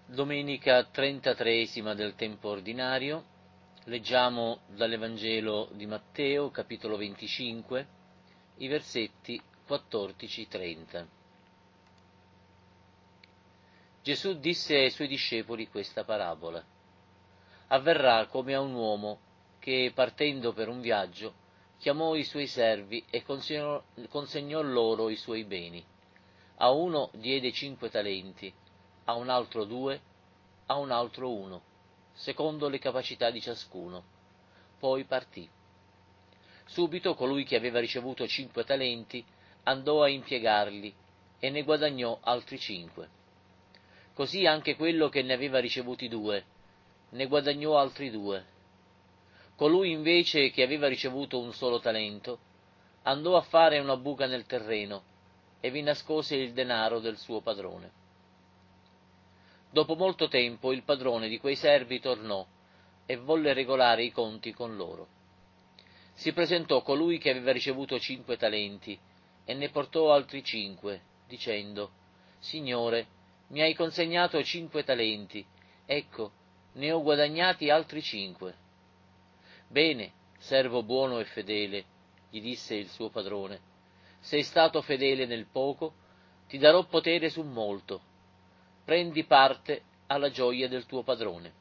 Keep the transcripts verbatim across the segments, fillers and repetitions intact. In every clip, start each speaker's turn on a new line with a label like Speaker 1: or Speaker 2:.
Speaker 1: Domenica trentatreesima del tempo ordinario, leggiamo dall'Evangelo di Matteo, capitolo venticinque, i versetti quattordici trenta. Gesù disse ai suoi discepoli questa parabola: avverrà come a un uomo che, partendo per un viaggio, chiamò i suoi servi e consegnò, consegnò loro i suoi beni. A uno diede cinque talenti, a un altro due, a un altro uno, secondo le capacità di ciascuno. Poi partì. Subito colui che aveva ricevuto cinque talenti andò a impiegarli e ne guadagnò altri cinque. Così anche quello che ne aveva ricevuti due ne guadagnò altri due. Colui invece che aveva ricevuto un solo talento andò a fare una buca nel terreno e vi nascose il denaro del suo padrone. Dopo molto tempo il padrone di quei servi tornò e volle regolare i conti con loro. Si presentò colui che aveva ricevuto cinque talenti e ne portò altri cinque, dicendo: Signore, mi hai consegnato cinque talenti, ecco, ne ho guadagnati altri cinque. Bene, servo buono e fedele, gli disse il suo padrone, sei stato fedele nel poco, ti darò potere su molto. Prendi parte alla gioia del tuo padrone.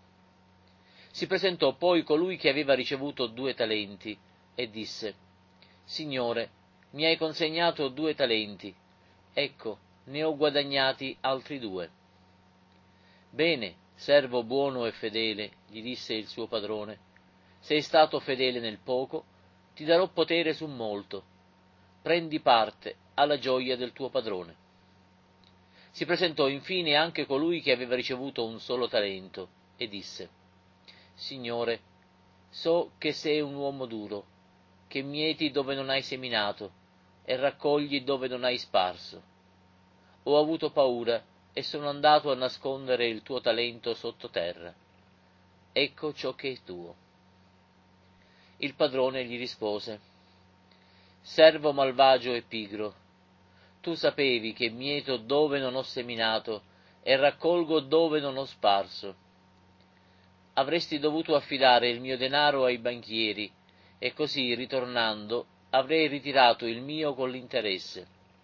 Speaker 1: Si presentò poi colui che aveva ricevuto due talenti e disse: Signore, mi hai consegnato due talenti, ecco, ne ho guadagnati altri due. Bene, servo buono e fedele, gli disse il suo padrone, sei stato fedele nel poco, ti darò potere su molto. Prendi parte alla gioia del tuo padrone. Si presentò infine anche colui che aveva ricevuto un solo talento e disse: Signore, so che sei un uomo duro, che mieti dove non hai seminato e raccogli dove non hai sparso. Ho avuto paura e sono andato a nascondere il tuo talento sottoterra. Ecco ciò che è tuo. Il padrone gli rispose: Servo malvagio e pigro, tu sapevi che mieto dove non ho seminato e raccolgo dove non ho sparso. Avresti dovuto affidare il mio denaro ai banchieri, e così, ritornando, avrei ritirato il mio con l'interesse.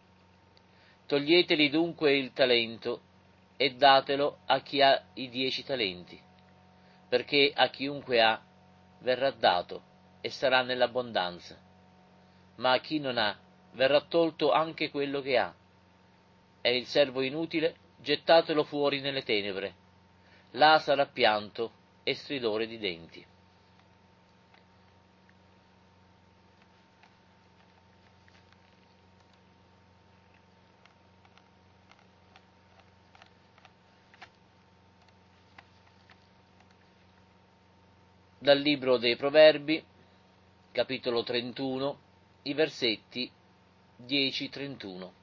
Speaker 1: Toglieteli dunque il talento e datelo a chi ha i dieci talenti, perché a chiunque ha verrà dato e sarà nell'abbondanza, ma a chi non ha verrà tolto anche quello che ha. E il servo inutile gettatelo fuori nelle tenebre, là sarà pianto e stridore di denti. Dal libro dei Proverbi, capitolo trentuno, i versetti dieci trentuno.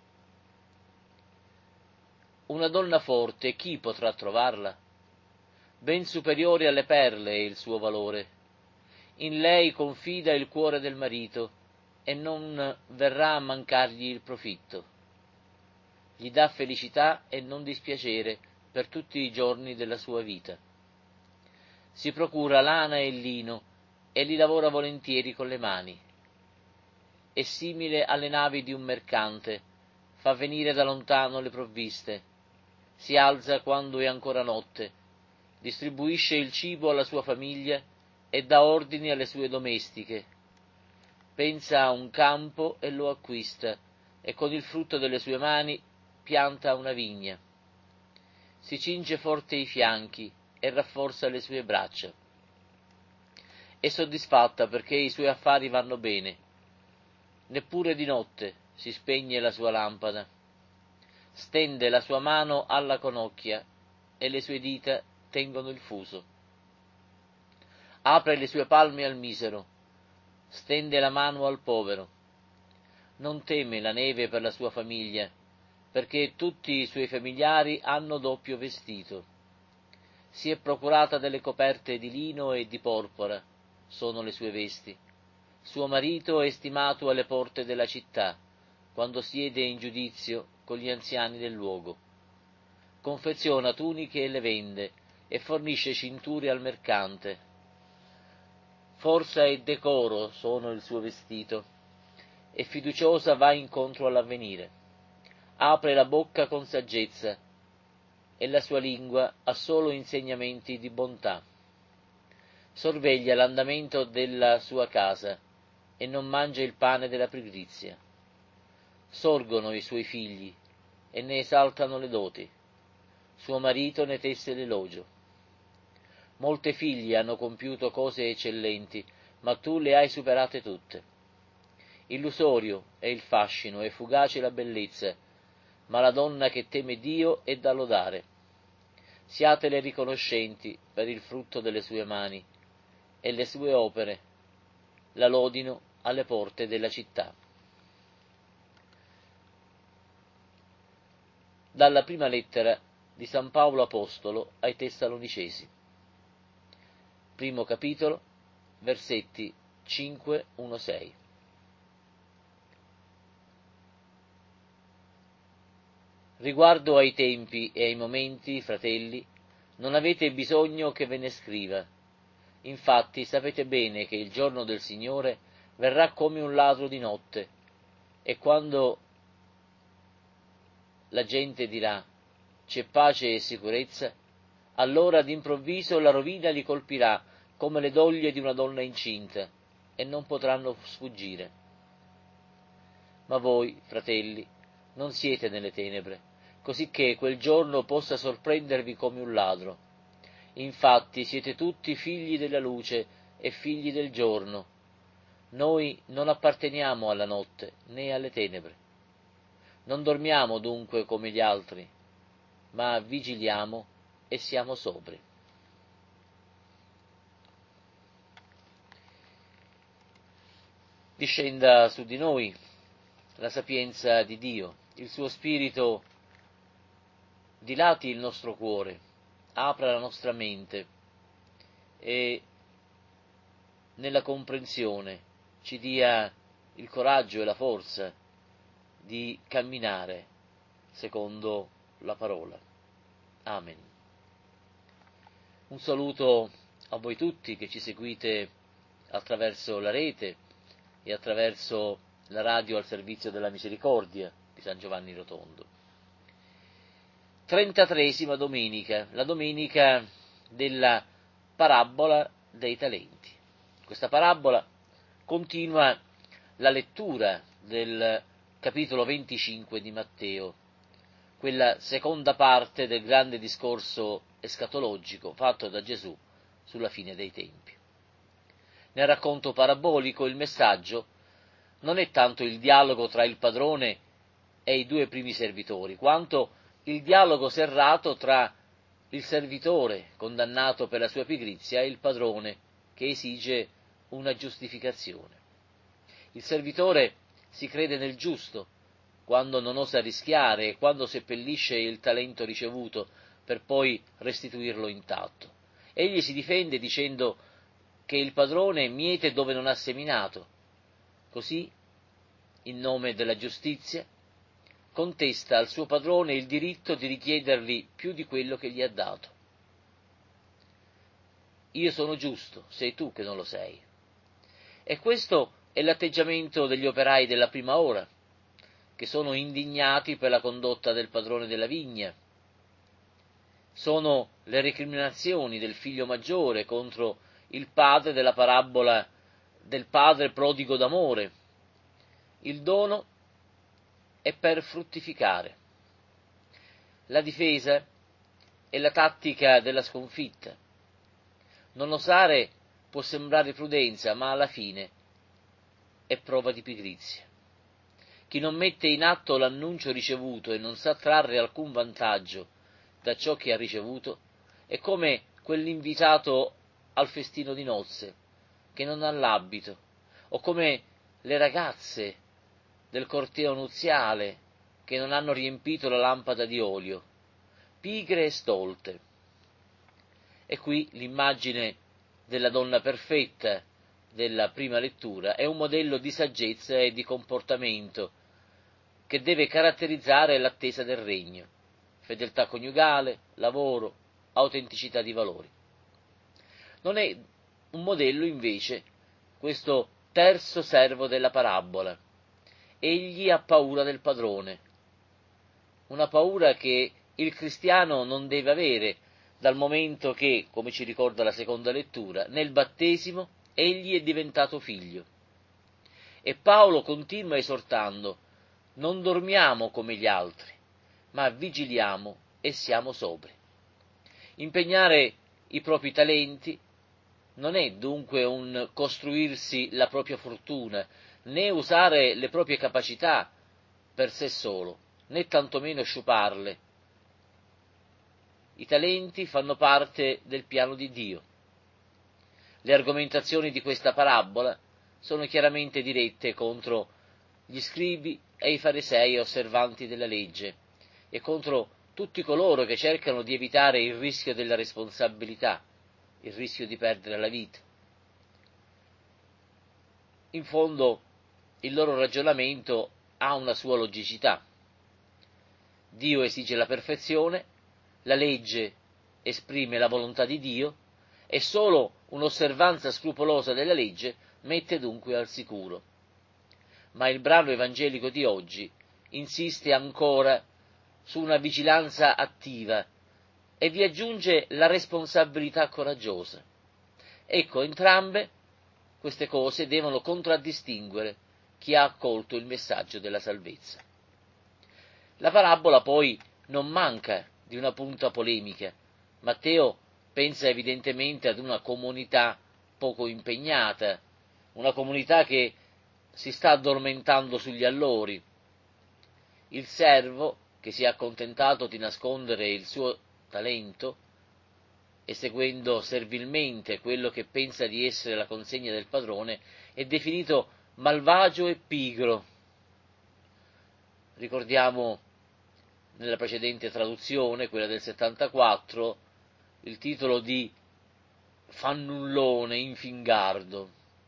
Speaker 1: Una donna forte, chi potrà trovarla? Ben superiore alle perle è il suo valore. In lei confida il cuore del marito e non verrà a mancargli il profitto. Gli dà felicità e non dispiacere per tutti i giorni della sua vita. Si procura lana e lino e li lavora volentieri con le mani. È simile alle navi di un mercante, fa venire da lontano le provviste, si alza quando è ancora notte, distribuisce il cibo alla sua famiglia e dà ordini alle sue domestiche. Pensa a un campo e lo acquista, e con il frutto delle sue mani pianta una vigna. Si cinge forte i fianchi e rafforza le sue braccia. È soddisfatta perché i suoi affari vanno bene. Neppure di notte si spegne la sua lampada. Stende la sua mano alla conocchia e le sue dita tengono il fuso. Apre le sue palme al misero, stende la mano al povero. Non teme la neve per la sua famiglia, perché tutti i suoi familiari hanno doppio vestito. Si è procurata delle coperte di lino e di porpora, sono le sue vesti. Suo marito è stimato alle porte della città, quando siede in giudizio con gli anziani del luogo. confeziona tuniche e le vende, e fornisce cinture al mercante. Forza e decoro sono il suo vestito, e fiduciosa va incontro all'avvenire. Apre la bocca con saggezza, e la sua lingua ha solo insegnamenti di bontà. Sorveglia l'andamento della sua casa, e non mangia il pane della pigrizia. Sorgono i suoi figli, e ne esaltano le doti. Suo marito ne tesse l'elogio. Molte figlie hanno compiuto cose eccellenti, ma tu le hai superate tutte. Illusorio è il fascino e fugace la bellezza, ma la donna che teme Dio è da lodare. Siatele riconoscenti per il frutto delle sue mani, e le sue opere la lodino alle porte della città. Dalla prima lettera di San Paolo Apostolo ai Tessalonicesi, primo capitolo, versetti cinque, uno, sei. Riguardo ai tempi e ai momenti, fratelli, non avete bisogno che ve ne scriva. Infatti sapete bene che il giorno del Signore verrà come un ladro di notte, e quando la gente dirà c'è pace e sicurezza, allora d'improvviso la rovina li colpirà come le doglie di una donna incinta, e non potranno sfuggire. Ma voi, fratelli, non siete nelle tenebre, cosicché quel giorno possa sorprendervi come un ladro. Infatti siete tutti figli della luce e figli del giorno. Noi non apparteniamo alla notte né alle tenebre. Non dormiamo dunque come gli altri, ma vigiliamo e siamo sobri. Discenda su di noi la sapienza di Dio, il suo Spirito dilati il nostro cuore, apra la nostra mente e nella comprensione ci dia il coraggio e la forza di camminare secondo la parola. Amen. Un saluto a voi tutti che ci seguite attraverso la rete e attraverso la radio al servizio della misericordia di San Giovanni Rotondo. trentatreesima domenica, la domenica della parabola dei talenti. Questa parabola continua la lettura del capitolo venticinque di Matteo, quella seconda parte del grande discorso escatologico fatto da Gesù sulla fine dei tempi. Nel racconto parabolico il messaggio non è tanto il dialogo tra il padrone e i due primi servitori, quanto il dialogo serrato tra il servitore condannato per la sua pigrizia e il padrone che esige una giustificazione. Il servitore si crede nel giusto quando non osa rischiare e quando seppellisce il talento ricevuto per poi restituirlo intatto. Egli si difende dicendo che il padrone miete dove non ha seminato. Così, in nome della giustizia, contesta al suo padrone il diritto di richiedergli più di quello che gli ha dato. Io sono giusto, sei tu che non lo sei. E questo è l'atteggiamento degli operai della prima ora, che sono indignati per la condotta del padrone della vigna. Sono le recriminazioni del figlio maggiore contro il padre della parabola del padre prodigo d'amore. Il dono è per fruttificare. La difesa è la tattica della sconfitta. Non osare può sembrare prudenza, ma alla fine è prova di pigrizia. Chi non mette in atto l'annuncio ricevuto e non sa trarre alcun vantaggio da ciò che ha ricevuto è come quell'invitato al festino di nozze che non ha l'abito, o come le ragazze del corteo nuziale che non hanno riempito la lampada di olio, pigre e stolte. E qui l'immagine della donna perfetta della prima lettura è un modello di saggezza e di comportamento che deve caratterizzare l'attesa del regno. fedeltà coniugale, lavoro, autenticità di valori. Non è un modello invece questo terzo servo della parabola. Egli ha paura del padrone, una paura che il cristiano non deve avere dal momento che, come ci ricorda la seconda lettura, nel battesimo egli è diventato figlio. E Paolo continua esortando: non dormiamo come gli altri, ma vigiliamo e siamo sobri. Impegnare i propri talenti non è dunque un costruirsi la propria fortuna, né usare le proprie capacità per sé solo, né tantomeno sciuparle. I talenti fanno parte del piano di Dio. Le argomentazioni di questa parabola sono chiaramente dirette contro gli scribi e i farisei osservanti della legge e contro tutti coloro che cercano di evitare il rischio della responsabilità, il rischio di perdere la vita. In fondo il loro ragionamento ha una sua logicità. Dio esige la perfezione, la legge esprime la volontà di Dio e solo un'osservanza scrupolosa della legge mette dunque al sicuro. Ma il brano evangelico di oggi insiste ancora su una vigilanza attiva e vi aggiunge la responsabilità coraggiosa. Ecco, entrambe queste cose devono contraddistinguere chi ha accolto il messaggio della salvezza. La parabola poi non manca di una punta polemica. Matteo pensa evidentemente ad una comunità poco impegnata, una comunità che si sta addormentando sugli allori. Il servo, che si è accontentato di nascondere il suo talento, eseguendo servilmente quello che pensa di essere la consegna del padrone, è definito malvagio e pigro. Ricordiamo nella precedente traduzione, quella del settantaquattro, il titolo di fannullone, infingardo.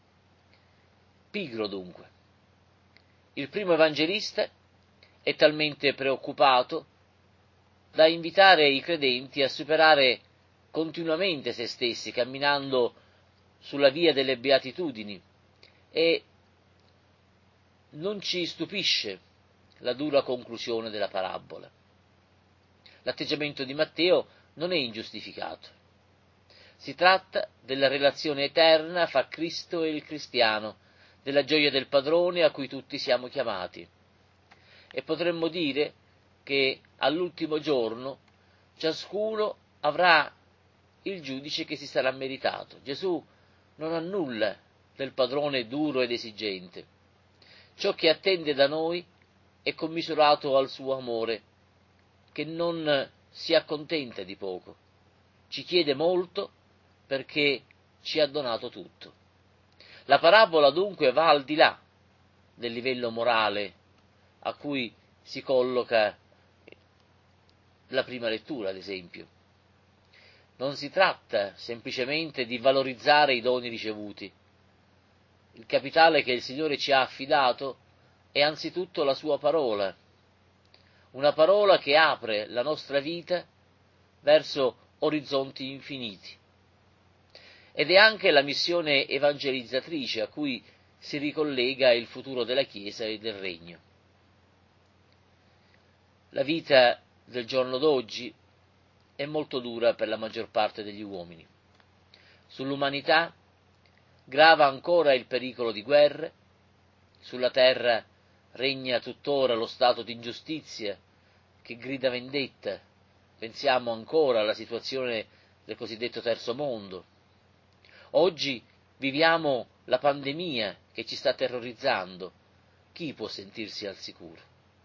Speaker 1: Pigro dunque. Il primo evangelista è talmente preoccupato da invitare i credenti a superare continuamente se stessi, camminando sulla via delle beatitudini, e non ci stupisce la dura conclusione della parabola. L'atteggiamento di Matteo non è ingiustificato. Si tratta della relazione eterna fra Cristo e il cristiano, della gioia del padrone a cui tutti siamo chiamati. E potremmo dire che all'ultimo giorno ciascuno avrà il giudice che si sarà meritato. Gesù non ha nulla del padrone duro ed esigente. Ciò che attende da noi è commisurato al suo amore, che non si accontenta di poco, ci chiede molto perché ci ha donato tutto. La parabola dunque va al di là del livello morale a cui si colloca la prima lettura, ad esempio. Non si tratta semplicemente di valorizzare i doni ricevuti. Il capitale che il Signore ci ha affidato è anzitutto la sua parola, una parola che apre la nostra vita verso orizzonti infiniti. Ed è anche la missione evangelizzatrice a cui si ricollega il futuro della Chiesa e del Regno. La vita del giorno d'oggi è molto dura per la maggior parte degli uomini. Sull'umanità grava ancora il pericolo di guerre, sulla terra regna tuttora lo stato di ingiustizia che grida vendetta. Pensiamo ancora alla situazione del cosiddetto terzo mondo. Oggi viviamo la pandemia che ci sta terrorizzando. Chi può sentirsi al sicuro?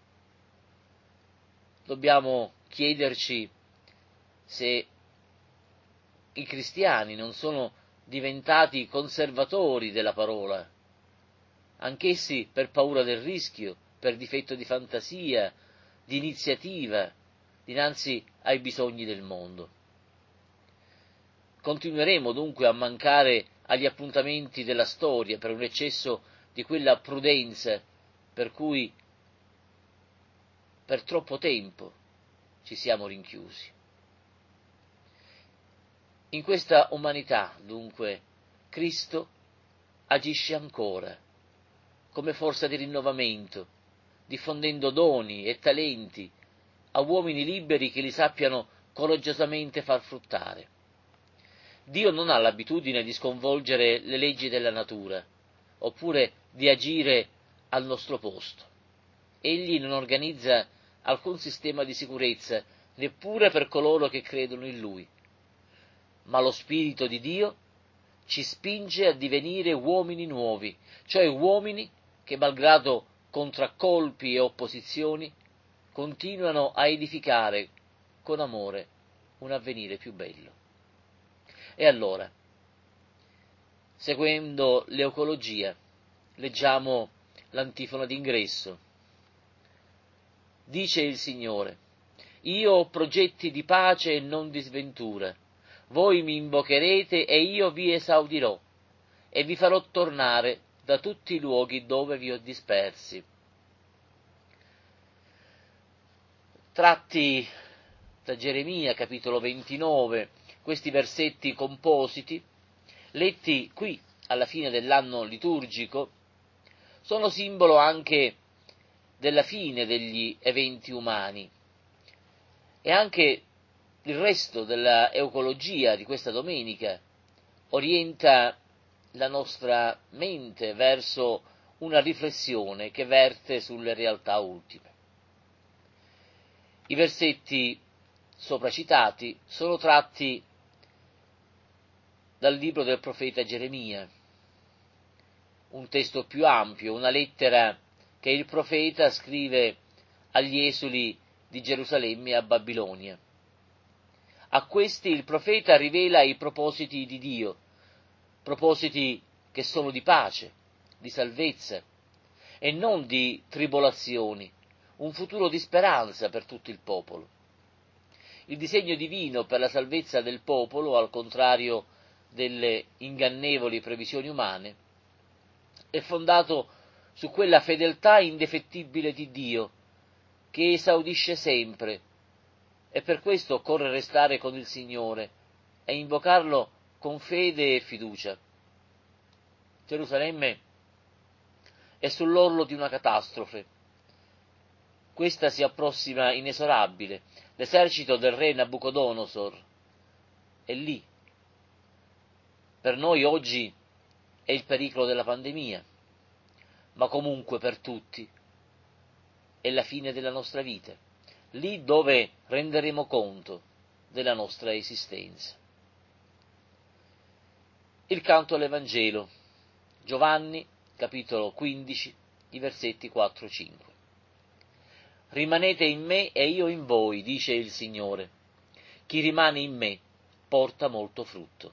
Speaker 1: Dobbiamo chiederci se i cristiani non sono diventati conservatori della parola, anch'essi per paura del rischio, per difetto di fantasia, di iniziativa, dinanzi ai bisogni del mondo. Continueremo dunque a mancare agli appuntamenti della storia per un eccesso di quella prudenza per cui per troppo tempo ci siamo rinchiusi. In questa umanità, dunque, Cristo agisce ancora come forza di rinnovamento, diffondendo doni e talenti a uomini liberi che li sappiano coraggiosamente far fruttare. Dio non ha l'abitudine di sconvolgere le leggi della natura, oppure di agire al nostro posto. Egli non organizza alcun sistema di sicurezza, neppure per coloro che credono in Lui. Ma lo Spirito di Dio ci spinge a divenire uomini nuovi, cioè uomini che, malgrado contraccolpi e opposizioni, continuano a edificare con amore un avvenire più bello. E allora, seguendo l'eukologia, leggiamo l'antifona d'ingresso. Dice il Signore: io ho progetti di pace e non di sventura. Voi mi invocherete e io vi esaudirò, e vi farò tornare da tutti i luoghi dove vi ho dispersi. Tratti da Geremia, capitolo ventinove, questi versetti compositi, letti qui alla fine dell'anno liturgico, sono simbolo anche della fine degli eventi umani, e anche il resto della eukologia di questa domenica orienta la nostra mente verso una riflessione che verte sulle realtà ultime. I versetti sopra citati sono tratti dal libro del profeta Geremia, un testo più ampio, una lettera che il profeta scrive agli esuli di Gerusalemme a Babilonia. A questi il profeta rivela i propositi di Dio, propositi che sono di pace, di salvezza e non di tribolazioni, un futuro di speranza per tutto il popolo. Il disegno divino per la salvezza del popolo, al contrario delle ingannevoli previsioni umane, è fondato su quella fedeltà indefettibile di Dio, che esaudisce sempre, e per questo occorre restare con il Signore e invocarlo con fede e fiducia. Gerusalemme è sull'orlo di una catastrofe. Questa si approssima inesorabile. L'esercito del re Nabucodonosor è lì. Per noi oggi è il pericolo della pandemia, ma comunque per tutti è la fine della nostra vita, lì dove renderemo conto della nostra esistenza. Il canto all'Evangelo, Giovanni, capitolo quindici, i versetti quattro cinque. Rimanete in me e io in voi, dice il Signore. Chi rimane in me porta molto frutto.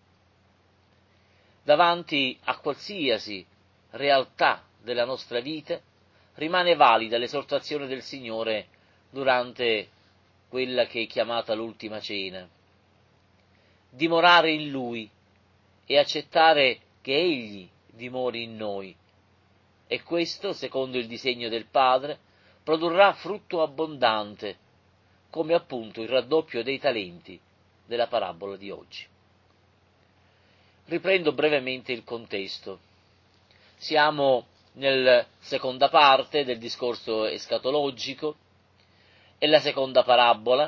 Speaker 1: Davanti a qualsiasi realtà della nostra vita rimane valida l'esortazione del Signore durante quella che è chiamata l'ultima cena. Dimorare in Lui e accettare che Egli dimori in noi, e questo, secondo il disegno del Padre, produrrà frutto abbondante, come appunto il raddoppio dei talenti della parabola di oggi. Riprendo brevemente il contesto. Siamo nella seconda parte del discorso escatologico, e la seconda parabola,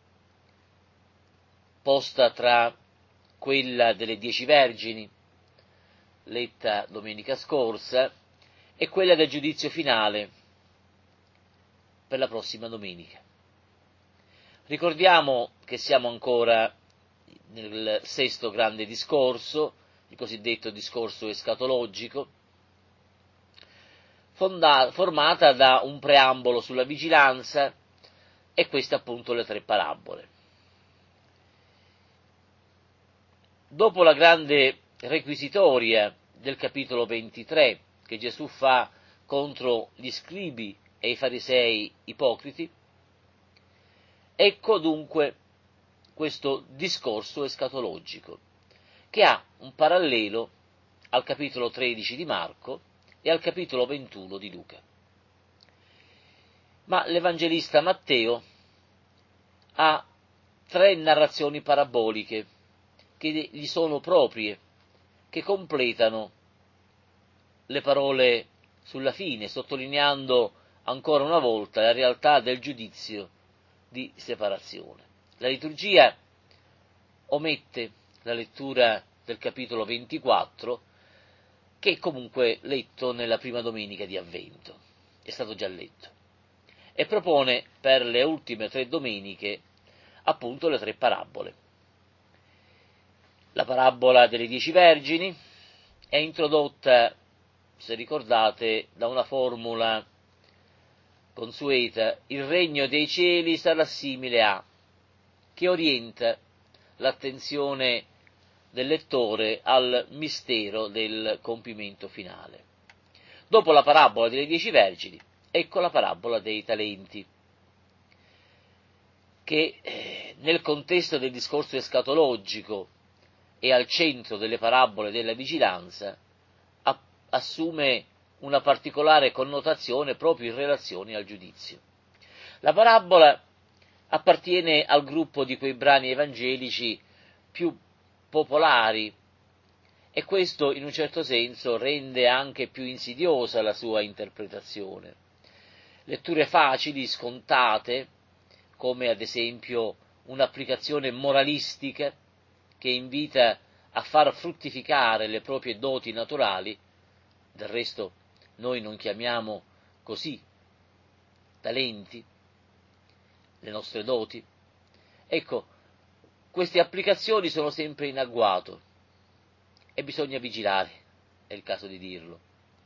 Speaker 1: posta tra quella delle dieci vergini, letta domenica scorsa, e quella del giudizio finale, per la prossima domenica. Ricordiamo che siamo ancora nel sesto grande discorso, il cosiddetto discorso escatologico, fonda- formata da un preambolo sulla vigilanza e queste appunto le tre parabole. Dopo la grande requisitoria del capitolo ventitré che Gesù fa contro gli scribi e i farisei ipocriti, ecco dunque questo discorso escatologico, che ha un parallelo al capitolo tredici di Marco e al capitolo ventuno di Luca. Ma l'Evangelista Matteo ha tre narrazioni paraboliche che gli sono proprie, che completano le parole sulla fine, sottolineando ancora una volta la realtà del giudizio di separazione. La liturgia omette la lettura del capitolo ventiquattro, che è comunque letto nella prima domenica di Avvento, è stato già letto, e propone per le ultime tre domeniche appunto le tre parabole. La parabola delle dieci vergini è introdotta, se ricordate, da una formula consueta: il regno dei cieli sarà simile a, che orienta l'attenzione del lettore al mistero del compimento finale. Dopo la parabola delle dieci vergini, ecco la parabola dei talenti, che nel contesto del discorso escatologico e al centro delle parabole della vigilanza assume una particolare connotazione proprio in relazione al giudizio. La parabola appartiene al gruppo di quei brani evangelici più popolari, e questo in un certo senso rende anche più insidiosa la sua interpretazione. Letture facili, scontate, come ad esempio un'applicazione moralistica che invita a far fruttificare le proprie doti naturali. Del resto noi non chiamiamo così talenti le nostre doti. Ecco, queste applicazioni sono sempre in agguato e bisogna vigilare, è il caso di dirlo.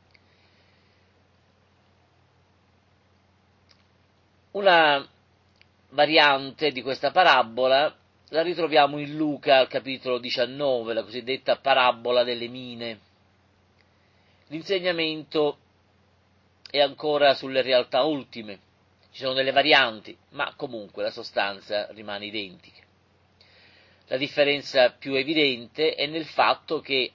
Speaker 1: Una variante di questa parabola la ritroviamo in Luca al capitolo diciannove, la cosiddetta parabola delle mine. L'insegnamento è ancora sulle realtà ultime, ci sono delle varianti, ma comunque la sostanza rimane identica. La differenza più evidente è nel fatto che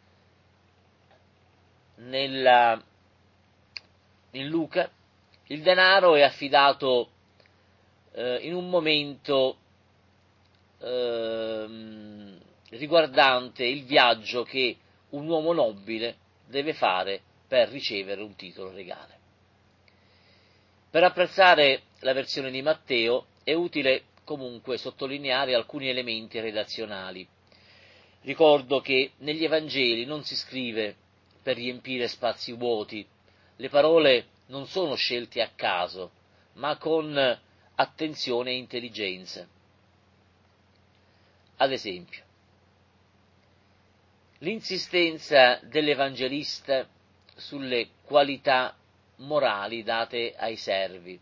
Speaker 1: nella, in Luca il denaro è affidato eh, in un momento eh, riguardante il viaggio che un uomo nobile deve fare per ricevere un titolo regale. Per apprezzare la versione di Matteo è utile comunque sottolineare alcuni elementi redazionali. Ricordo che negli Evangeli non si scrive per riempire spazi vuoti, le parole non sono scelte a caso, ma con attenzione e intelligenza. Ad esempio, l'insistenza dell'Evangelista sulle qualità morali date ai servi.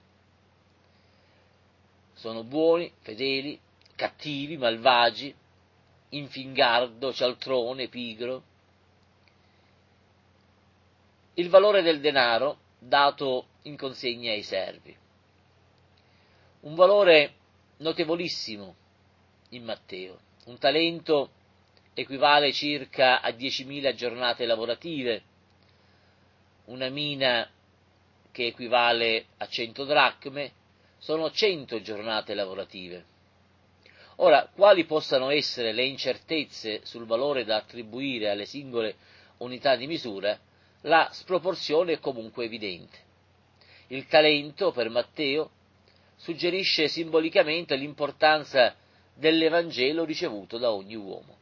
Speaker 1: Sono buoni, fedeli, cattivi, malvagi, infingardo, cialtrone, pigro. Il valore del denaro dato in consegna ai servi. Un valore notevolissimo in Matteo. Un talento equivale circa a diecimila giornate lavorative, una mina che equivale a cento dracme, sono cento giornate lavorative. Ora, quali possano essere le incertezze sul valore da attribuire alle singole unità di misura, la sproporzione è comunque evidente. Il talento, per Matteo, suggerisce simbolicamente l'importanza dell'Evangelo ricevuto da ogni uomo.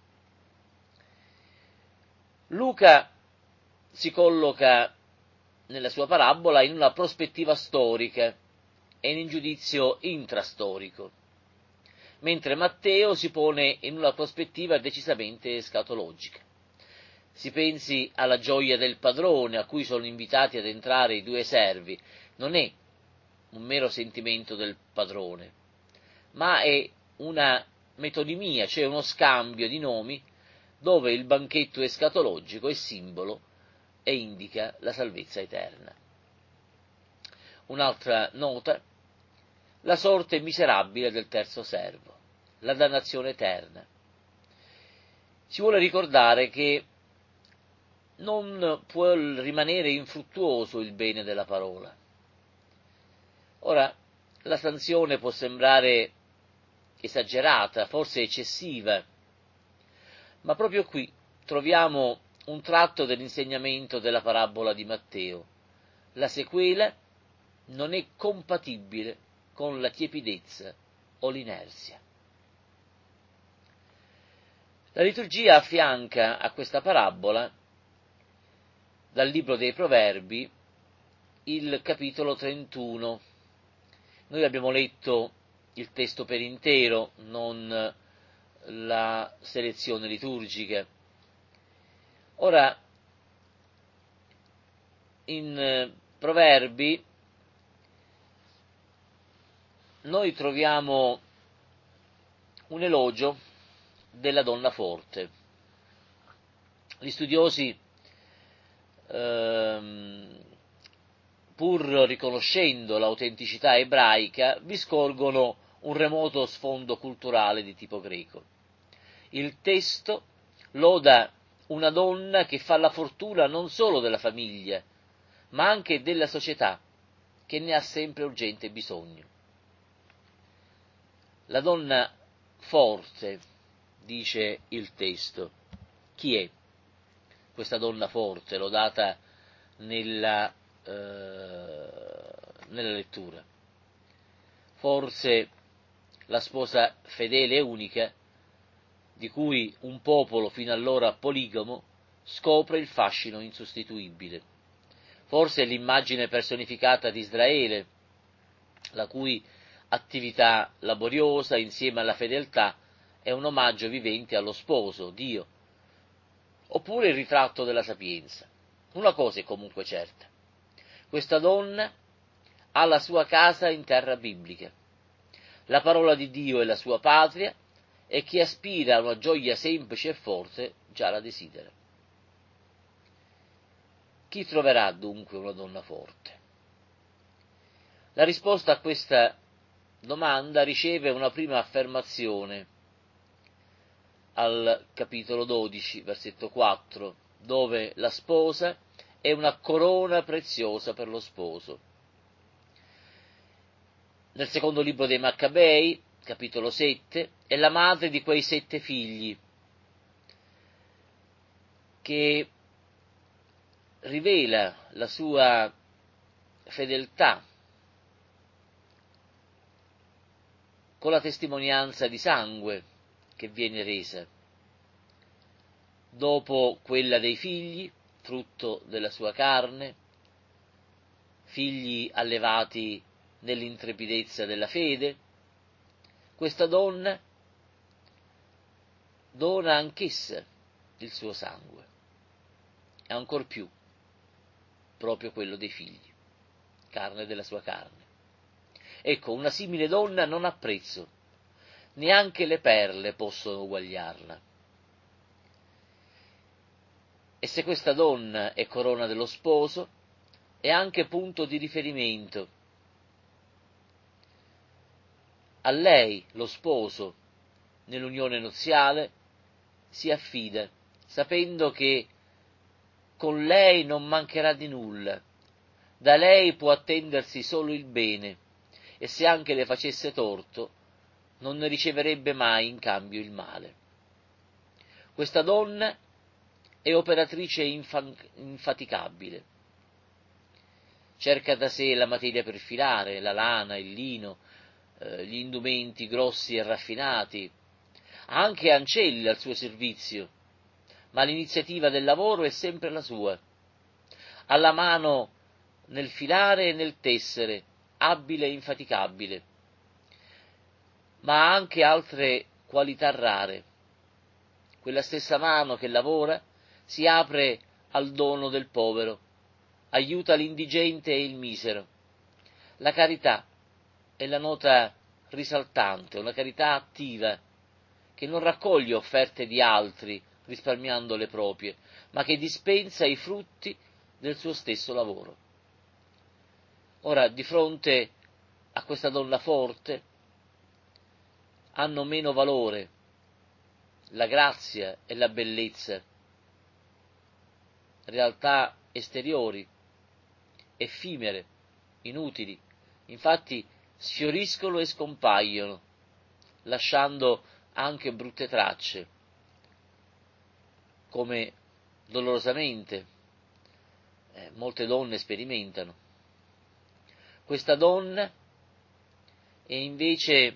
Speaker 1: Luca si colloca nella sua parabola in una prospettiva storica e in un giudizio intrastorico, mentre Matteo si pone in una prospettiva decisamente escatologica. Si pensi alla gioia del padrone a cui sono invitati ad entrare i due servi. Non è un mero sentimento del padrone, ma è una metonimia, cioè uno scambio di nomi dove il banchetto escatologico è simbolo e indica la salvezza eterna. Un'altra nota: la sorte miserabile del terzo servo, la dannazione eterna. Si vuole ricordare che non può rimanere infruttuoso il bene della parola. Ora, la sanzione può sembrare esagerata, forse eccessiva, ma proprio qui troviamo un tratto dell'insegnamento della parabola di Matteo. La sequela non è compatibile con la tiepidezza o l'inerzia. La liturgia affianca a questa parabola, dal libro dei Proverbi, il capitolo trentuno. Noi abbiamo letto il testo per intero, non la selezione liturgica. Ora, in Proverbi noi troviamo un elogio della donna forte. Gli studiosi, ehm, pur riconoscendo l'autenticità ebraica, vi scorgono un remoto sfondo culturale di tipo greco. Il testo loda una donna che fa la fortuna non solo della famiglia, ma anche della società, che ne ha sempre urgente bisogno. La donna forte, dice il testo. Chi è questa donna forte, lodata nella, eh, nella lettura? Forse la sposa fedele e unica, di cui un popolo fino allora poligamo scopre il fascino insostituibile. Forse è l'immagine personificata di Israele, la cui attività laboriosa insieme alla fedeltà è un omaggio vivente allo sposo, Dio, oppure il ritratto della sapienza. Una cosa è comunque certa: questa donna ha la sua casa in terra biblica, la parola di Dio è la sua patria, e chi aspira a una gioia semplice e forte già la desidera. Chi troverà dunque una donna forte? La risposta a questa domanda riceve una prima affermazione al capitolo dodici, versetto quattro, dove la sposa è una corona preziosa per lo sposo. Nel secondo libro dei Maccabei, capitolo sette, è la madre di quei sette figli che rivela la sua fedeltà con la testimonianza di sangue che viene resa, dopo quella dei figli, frutto della sua carne, figli allevati nell'intrepidezza della fede. Questa donna dona anch'essa il suo sangue, e ancor più proprio quello dei figli, carne della sua carne. Ecco, una simile donna non ha prezzo, neanche le perle possono uguagliarla. E se questa donna è corona dello sposo, è anche punto di riferimento. A lei lo sposo, nell'unione nuziale, si affida, sapendo che con lei non mancherà di nulla, da lei può attendersi solo il bene, e se anche le facesse torto, non ne riceverebbe mai in cambio il male. Questa donna è operatrice infan- infaticabile. Cerca da sé la materia per filare, la lana, il lino, eh, gli indumenti grossi e raffinati, ha anche ancelli al suo servizio, ma l'iniziativa del lavoro è sempre la sua. Ha la mano nel filare e nel tessere, abile e infaticabile, ma ha anche altre qualità rare. Quella stessa mano che lavora si apre al dono del povero, aiuta l'indigente e il misero. La carità è la nota risaltante, una carità attiva, che non raccoglie offerte di altri risparmiando le proprie, ma che dispensa i frutti del suo stesso lavoro. Ora, di fronte a questa donna forte, hanno meno valore la grazia e la bellezza, realtà esteriori, effimere, inutili, infatti sfioriscono e scompaiono, lasciando anche brutte tracce, come dolorosamente eh, molte donne sperimentano. Questa donna è invece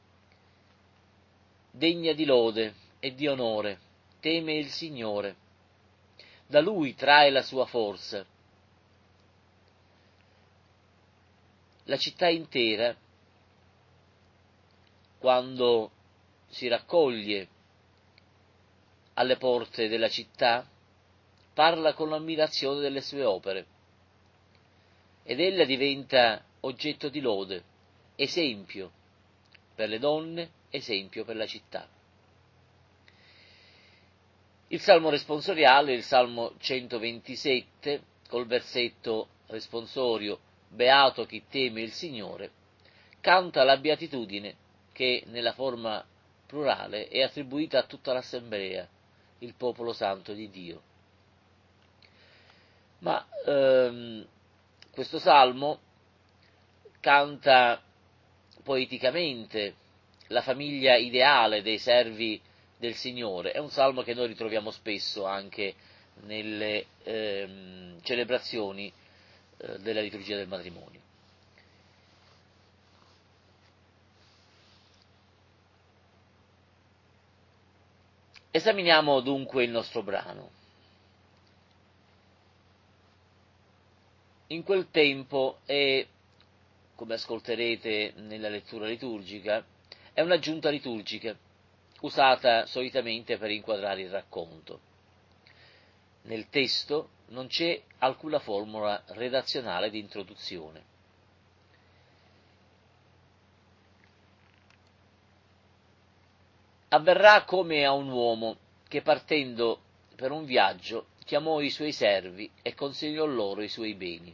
Speaker 1: degna di lode e di onore, teme il Signore, da Lui trae la sua forza. La città intera, quando si raccoglie alle porte della città, parla con ammirazione delle sue opere, ed ella diventa oggetto di lode, esempio per le donne, esempio per la città. Il salmo responsoriale, il salmo centoventisette, col versetto responsorio Beato chi teme il Signore, canta la beatitudine che nella forma plurale è attribuita a tutta l'assemblea, il popolo santo di Dio. Ma ehm, questo salmo canta poeticamente la famiglia ideale dei servi del Signore. È un salmo che noi ritroviamo spesso anche nelle ehm, celebrazioni eh, della liturgia del matrimonio. Esaminiamo dunque il nostro brano. In quel tempo è, come ascolterete nella lettura liturgica, è un'aggiunta liturgica, usata solitamente per inquadrare il racconto. Nel testo non c'è alcuna formula redazionale di introduzione. Avverrà come a un uomo che partendo per un viaggio chiamò i suoi servi e consegnò loro i suoi beni.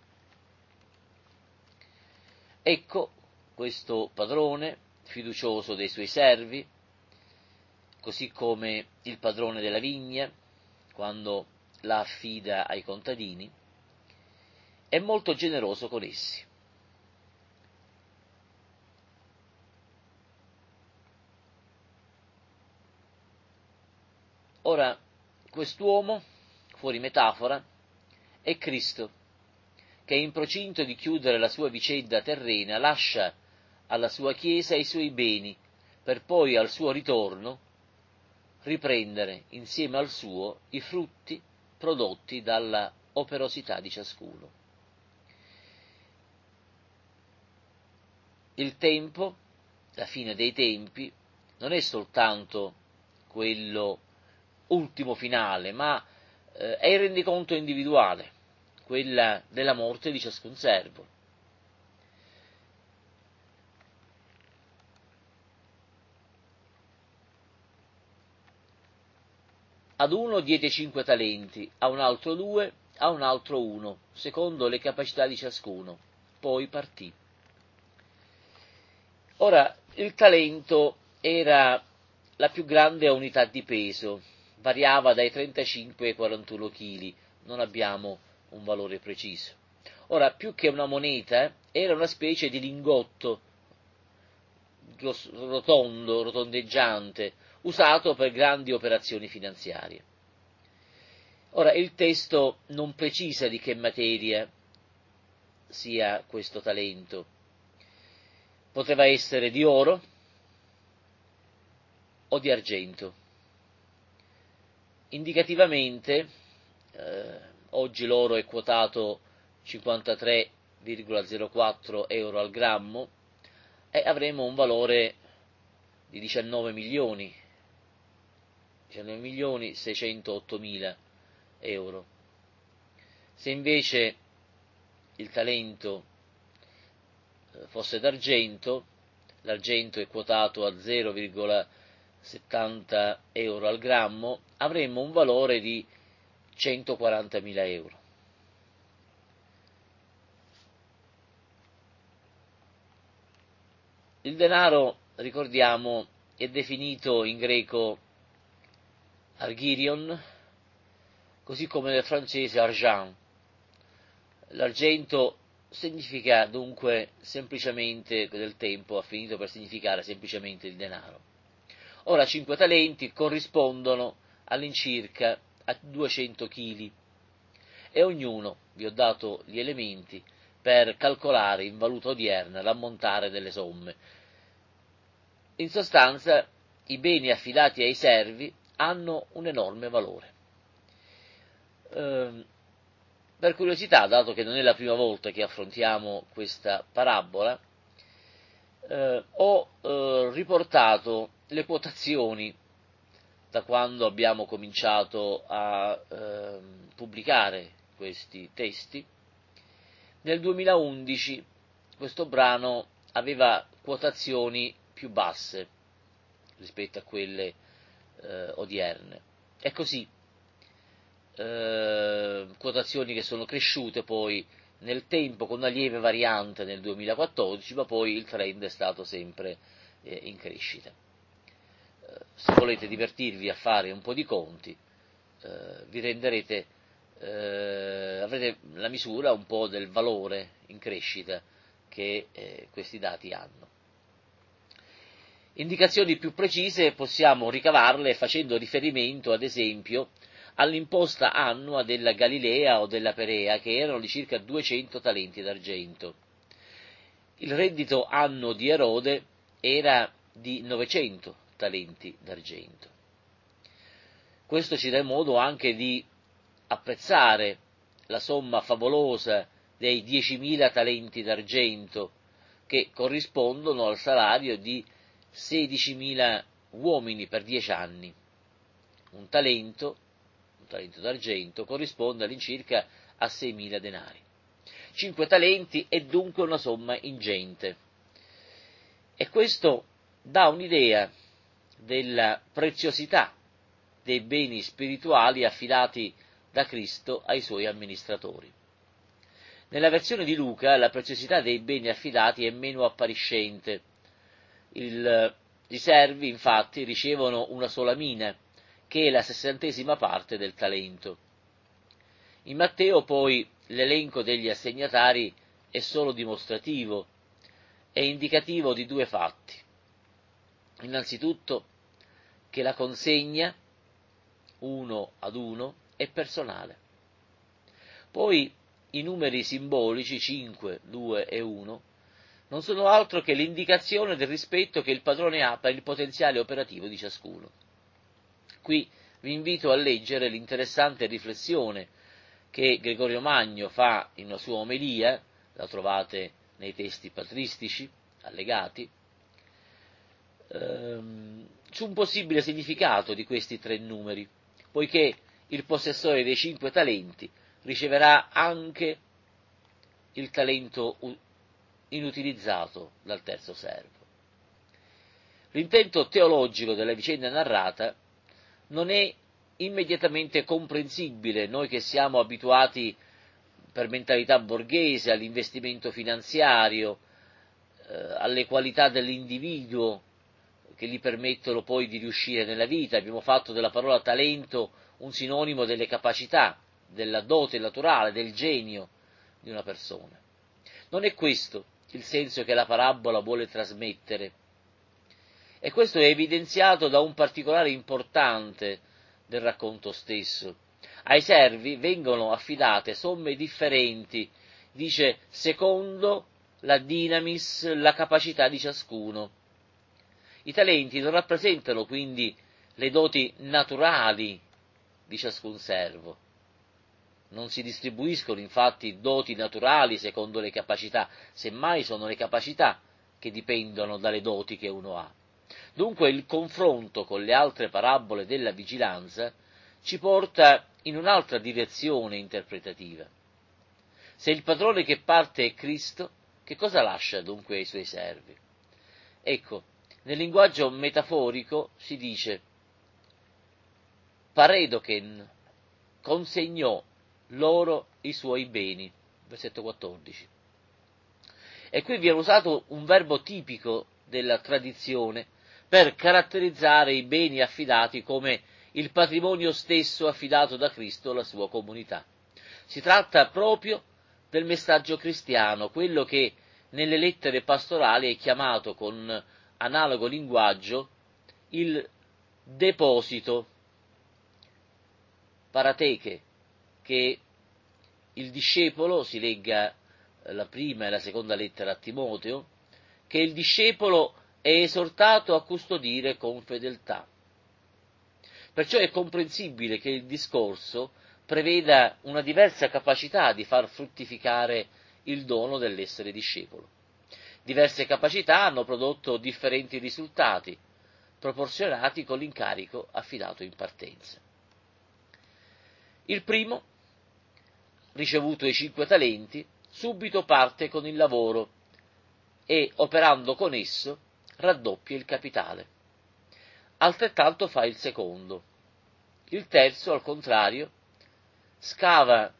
Speaker 1: Ecco questo padrone, fiducioso dei suoi servi, così come il padrone della vigna, quando la affida ai contadini, è molto generoso con essi. Ora, quest'uomo, fuori metafora, è Cristo, che in procinto di chiudere la sua vicenda terrena lascia alla sua Chiesa i suoi beni, per poi al suo ritorno riprendere insieme al suo i frutti prodotti dalla operosità di ciascuno. Il tempo, la fine dei tempi, non è soltanto quello ultimo finale, ma eh, è il rendiconto individuale, quella della morte di ciascun servo. Ad uno diede cinque talenti, a un altro due, a un altro uno, secondo le capacità di ciascuno. Poi partì. Ora, il talento era la più grande unità di peso, variava dai trentacinque ai quarantuno chili, non abbiamo un valore preciso. Ora, più che una moneta, era una specie di lingotto rotondo, rotondeggiante, usato per grandi operazioni finanziarie. Ora, il testo non precisa di che materia sia questo talento. Poteva essere di oro o di argento. Indicativamente, eh, oggi l'oro è quotato cinquantatré virgola zero quattro euro al grammo e avremo un valore di diciannove milioni, diciannove milioni seicentottomila euro. Se invece il talento fosse d'argento, l'argento è quotato a zero virgola settanta euro al grammo, avremmo un valore di centoquarantamila euro. Il denaro, ricordiamo, è definito in greco argyrion, così come nel francese argent. L'argento significa dunque semplicemente, del tempo ha finito per significare semplicemente il denaro. Ora, cinque talenti corrispondono all'incirca a duecento chili e ognuno, vi ho dato gli elementi per calcolare in valuta odierna l'ammontare delle somme. In sostanza, i beni affidati ai servi hanno un enorme valore. Eh, per curiosità, dato che non è la prima volta che affrontiamo questa parabola, eh, ho eh, riportato le quotazioni da quando abbiamo cominciato a eh, pubblicare questi testi. Nel duemilaundici questo brano aveva quotazioni più basse rispetto a quelle eh, odierne. E così, eh, quotazioni che sono cresciute poi nel tempo con una lieve variante nel duemilaquattordici, ma poi il trend è stato sempre eh, in crescita. Eh, se volete divertirvi a fare un po' di conti, eh, vi renderete, eh, avrete la misura un po' del valore in crescita che eh, questi dati hanno. Indicazioni più precise possiamo ricavarle facendo riferimento, ad esempio, all'imposta annua della Galilea o della Perea, che erano di circa duecento talenti d'argento. Il reddito annuo di Erode era di novecento talenti d'argento. Questo ci dà modo anche di apprezzare la somma favolosa dei diecimila talenti d'argento, che corrispondono al salario di sedicimila uomini per dieci anni. Un talento, un talento d'argento, corrisponde all'incirca a seimila denari. Cinque talenti è dunque una somma ingente. E questo dà un'idea della preziosità dei beni spirituali affidati da Cristo ai suoi amministratori. Nella versione di Luca la preziosità dei beni affidati è meno appariscente. Il, I servi, infatti, ricevono una sola mina, che è la sessantesima parte del talento. In Matteo, poi, l'elenco degli assegnatari è solo dimostrativo, è indicativo di due fatti. Innanzitutto, che la consegna, uno ad uno, è personale. Poi i numeri simbolici, cinque, due e uno, non sono altro che l'indicazione del rispetto che il padrone ha per il potenziale operativo di ciascuno. Qui vi invito a leggere l'interessante riflessione che Gregorio Magno fa in una sua omelia, la trovate nei testi patristici allegati, ehm, su un possibile significato di questi tre numeri, poiché il possessore dei cinque talenti riceverà anche il talento inutilizzato dal terzo servo. L'intento teologico della vicenda narrata non è immediatamente comprensibile, noi che siamo abituati per mentalità borghese all'investimento finanziario, eh, alle qualità dell'individuo che gli permettono poi di riuscire nella vita. Abbiamo fatto della parola talento un sinonimo delle capacità, della dote naturale, del genio di una persona. Non è questo il senso che la parabola vuole trasmettere, e questo è evidenziato da un particolare importante del racconto stesso. Ai servi vengono affidate somme differenti, dice, secondo la dynamis, la capacità di ciascuno. I talenti non rappresentano quindi le doti naturali di ciascun servo. Non si distribuiscono infatti doti naturali secondo le capacità, semmai sono le capacità che dipendono dalle doti che uno ha. Dunque il confronto con le altre parabole della vigilanza ci porta in un'altra direzione interpretativa. Se il padrone che parte è Cristo, che cosa lascia dunque ai suoi servi? Ecco, nel linguaggio metaforico si dice paredoken consegnò loro i suoi beni, versetto quattordici. E qui viene usato un verbo tipico della tradizione per caratterizzare i beni affidati come il patrimonio stesso affidato da Cristo alla sua comunità. Si tratta proprio del messaggio cristiano, quello che nelle lettere pastorali è chiamato con analogo linguaggio il deposito, parateche, che il discepolo, si legga la prima e la seconda lettera a Timoteo, che il discepolo è esortato a custodire con fedeltà. Perciò è comprensibile che il discorso preveda una diversa capacità di far fruttificare il dono dell'essere discepolo. Diverse capacità hanno prodotto differenti risultati, proporzionati con l'incarico affidato in partenza. Il primo, ricevuto i cinque talenti, subito parte con il lavoro e, operando con esso, raddoppia il capitale. Altrettanto fa il secondo. Il terzo, al contrario, scava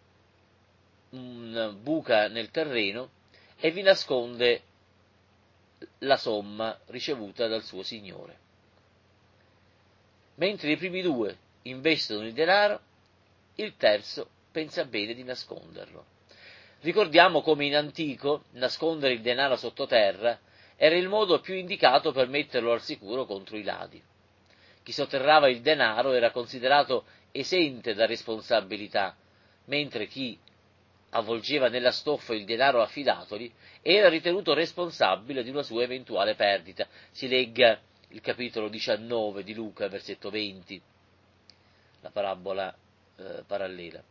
Speaker 1: una buca nel terreno e vi nasconde la somma ricevuta dal suo signore. Mentre i primi due investono il denaro, il terzo pensa bene di nasconderlo. Ricordiamo come in antico nascondere il denaro sottoterra era il modo più indicato per metterlo al sicuro contro i ladri. Chi sotterrava il denaro era considerato esente da responsabilità, mentre chi avvolgeva nella stoffa il denaro affidatogli era ritenuto responsabile di una sua eventuale perdita. Si legga il capitolo diciannove di Luca, versetto venti, la parabola eh, parallela.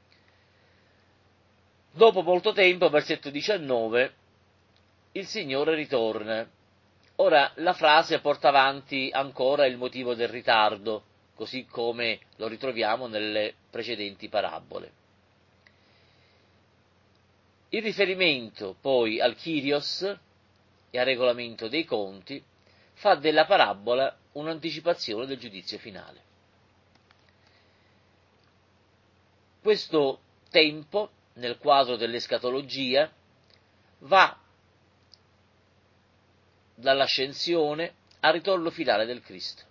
Speaker 1: Dopo molto tempo, versetto diciannove, il Signore ritorna. Ora, la frase porta avanti ancora il motivo del ritardo, così come lo ritroviamo nelle precedenti parabole. Il riferimento poi al Kyrios e al regolamento dei conti fa della parabola un'anticipazione del giudizio finale. Questo tempo, nel quadro dell'escatologia, va dall'ascensione al ritorno finale del Cristo.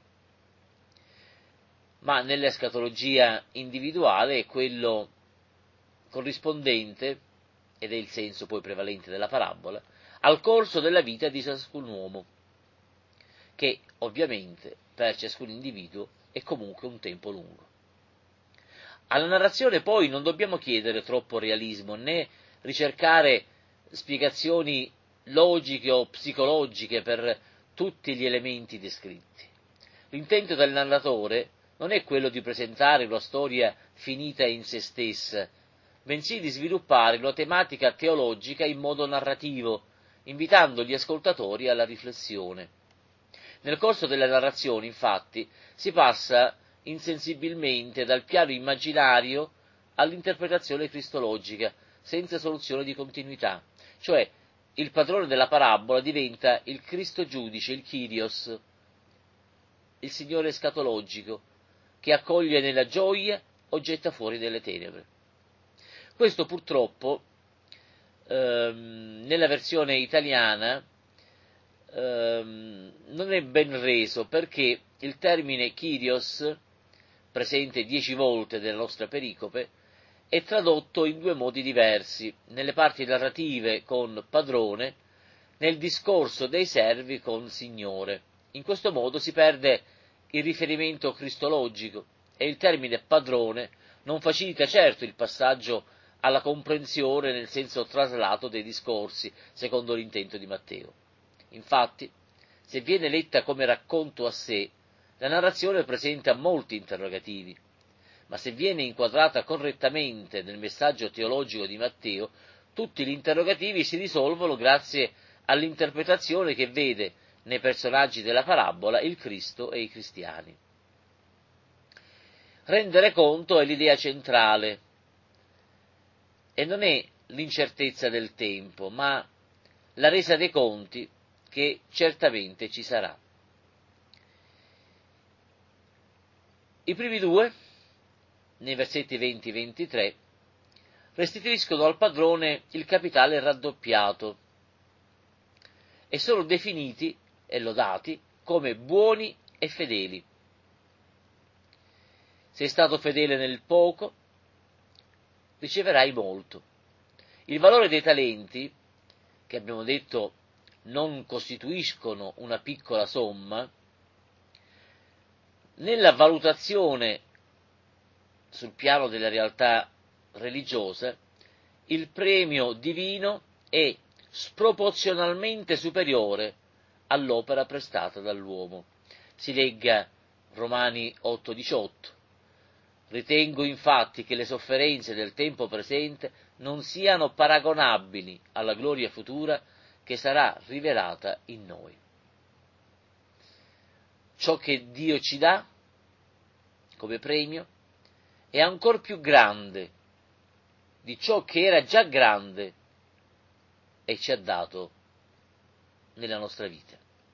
Speaker 1: Ma nell'escatologia individuale è quello corrispondente, ed è il senso poi prevalente della parabola, al corso della vita di ciascun uomo, che ovviamente per ciascun individuo è comunque un tempo lungo. Alla narrazione poi non dobbiamo chiedere troppo realismo, né ricercare spiegazioni logiche o psicologiche per tutti gli elementi descritti. L'intento del narratore non è quello di presentare una storia finita in se stessa, bensì di sviluppare una tematica teologica in modo narrativo, invitando gli ascoltatori alla riflessione. Nel corso della narrazione, infatti, si passa insensibilmente dal piano immaginario all'interpretazione cristologica, senza soluzione di continuità, cioè il padrone della parabola diventa il Cristo giudice, il Kyrios, il Signore escatologico, che accoglie nella gioia o getta fuori nelle tenebre. Questo purtroppo ehm, nella versione italiana ehm, non è ben reso, perché il termine Kyrios, presente dieci volte nella nostra pericope, è tradotto in due modi diversi, nelle parti narrative con padrone, nel discorso dei servi con signore. In questo modo si perde il riferimento cristologico e il termine padrone non facilita certo il passaggio alla comprensione nel senso traslato dei discorsi, secondo l'intento di Matteo. Infatti, se viene letta come racconto a sé, la narrazione presenta molti interrogativi, ma se viene inquadrata correttamente nel messaggio teologico di Matteo, tutti gli interrogativi si risolvono grazie all'interpretazione che vede nei personaggi della parabola il Cristo e i cristiani. Rendere conto è l'idea centrale, e non è l'incertezza del tempo, ma la resa dei conti che certamente ci sarà. I primi due, nei versetti venti ventitré, restituiscono al padrone il capitale raddoppiato e sono definiti e lodati come buoni e fedeli. Sei stato fedele nel poco, riceverai molto. Il valore dei talenti, che abbiamo detto non costituiscono una piccola somma, nella valutazione sul piano della realtà religiosa, il premio divino è sproporzionalmente superiore all'opera prestata dall'uomo. Si legga Romani otto diciotto. Ritengo infatti che le sofferenze del tempo presente non siano paragonabili alla gloria futura che sarà rivelata in noi. Ciò che Dio ci dà come premio è ancor più grande di ciò che era già grande e ci ha dato nella nostra vita.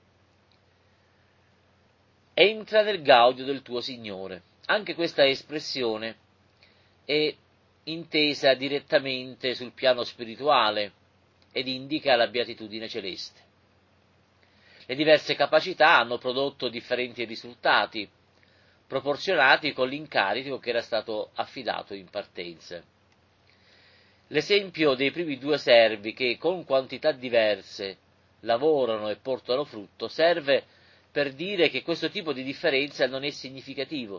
Speaker 1: Entra nel gaudio del tuo Signore. Anche questa espressione è intesa direttamente sul piano spirituale ed indica la beatitudine celeste. Le diverse capacità hanno prodotto differenti risultati, proporzionati con l'incarico che era stato affidato in partenza. L'esempio dei primi due servi che con quantità diverse lavorano e portano frutto serve per dire che questo tipo di differenza non è significativo,